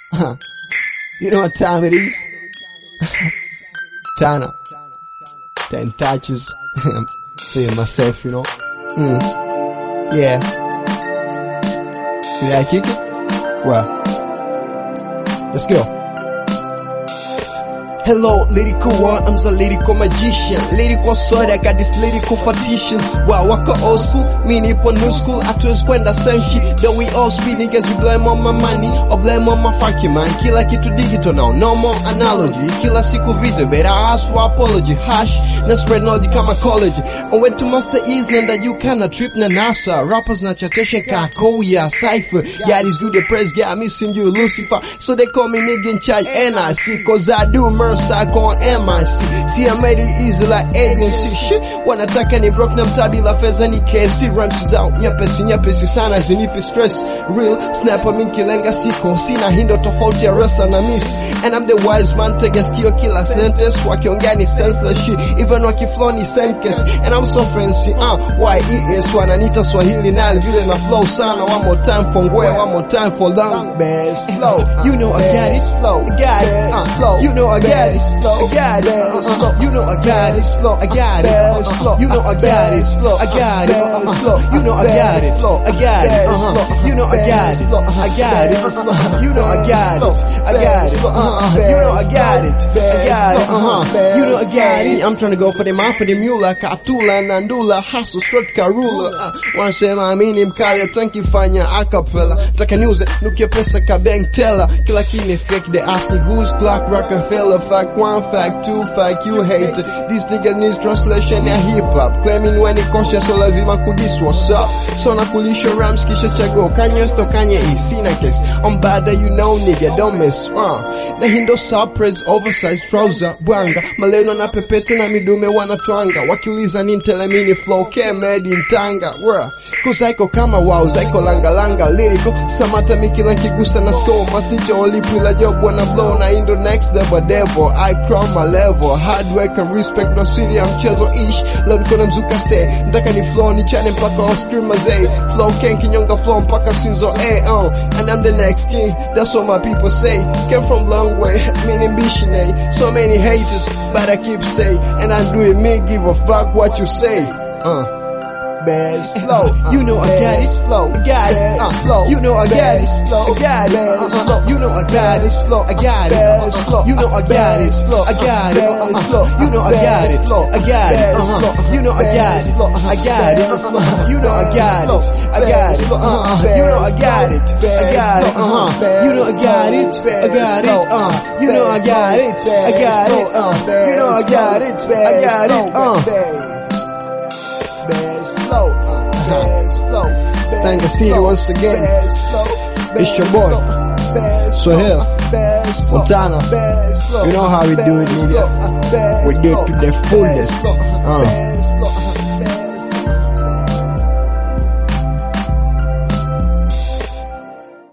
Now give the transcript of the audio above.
You know what time it is? Turn up. 10 touches. I'm feeling myself, you know. Yeah. Did I kick it? Well, let's go. Hello, lyrical world, I'm the lyrical magician. Lyrical sword, I got this lyrical partitions. Wow, wako old school, me nipo new school. Hatuwezi kwenda same shit, though we all speed niggas. We blame on my money, or blame on my fucking man. Kila kitu digital now, no more analogy. Kila siku video, better ask for apology. Hash, na spread knowledge kama college. I went to Master East, nenda you kinda trip na NASA. Rappers na chatesha kako, yeah, cypher. Yeah, this good, the press, yeah, I'm missing you, Lucifer. So they call me nigga in charge, NIC, cause I do murder. Psycho on MIC. See, I made it easy like agency. Shit, wanataka ni broke na mtabi la feza ni KC. Ranches out, nyepesi sana zinipi stress. Real, snapper minkilenga siko. Sina hindo tofauti ya wrestler na miss. And I'm the wise man, tega skio kila sentence. Wakiongea ni senseless shit. Even wakiflow ni senkes. And I'm so fancy, YES. Wananita Swahili na vile na flow sana. One more time for Ngwe, one more time for long. Best flow. You know I got it, flow. I got it, flow. You know I got it. I got it, you know I got it, I got it, you know I got it, I got it, you know I got it, I got it, you know I got it, I got it, you know I got it, I got it, you know I got it, I got it, you know I got it. See, I'm trying to go for the man, for the mula, Katula, Nandula, Hustle, Strut, Karula. Wanasema amini mkali tankifanya acapella. Taka news, nukia pesa ka bank teller. Kila kini fake, they ask me who's Clark Rockefeller. Fact 1, fact 2, fact you hate it. These niggas need translation ya hip hop. Claiming when it conscious so lazima kudis what's up. So na kulisha rams kisha chago. Kanye sto Kanye sina case. I'm bad you know nigga, don't mess. Na hindo surprise oversized trouser. Bwanga, maleno na pepete na midume wanatwanga. Wakiuliza nintelemini flow kemedi ntanga. Kuzaiko kama wow, zaiko langa langa. Lyrical, samata mikila kigusa na score. Masticho olipila job wanna blow. Na indo next level devil. I crown my level, hard work and respect, no siri ya mchezo ish. Leo niko na mzuka se, ndaka ni flow ni chane mpaka off screen mazee. Flow ken kinyonga flow mpaka sinzo and I'm the next king, that's what my people say. Came from long way, many ambition so many haters, but I keep saying, and I do it, me give a fuck what you say. Best flow, you know I got it, flow, I got it, flow, you know I got it, flow, I got it, you know I got it, flow, I got it, you know I got it, flow, I got it, you know I got it, flow, I got it, you know I got it, I got it, you know I got it, I got it, you know I got it, I got it, you know I got it, I got it, you know I got it, I got it, you know I got it, I got it, Stanga City once again. It's your boy Sohail Montana. You know how we do it, nigga. We do it to the fullest.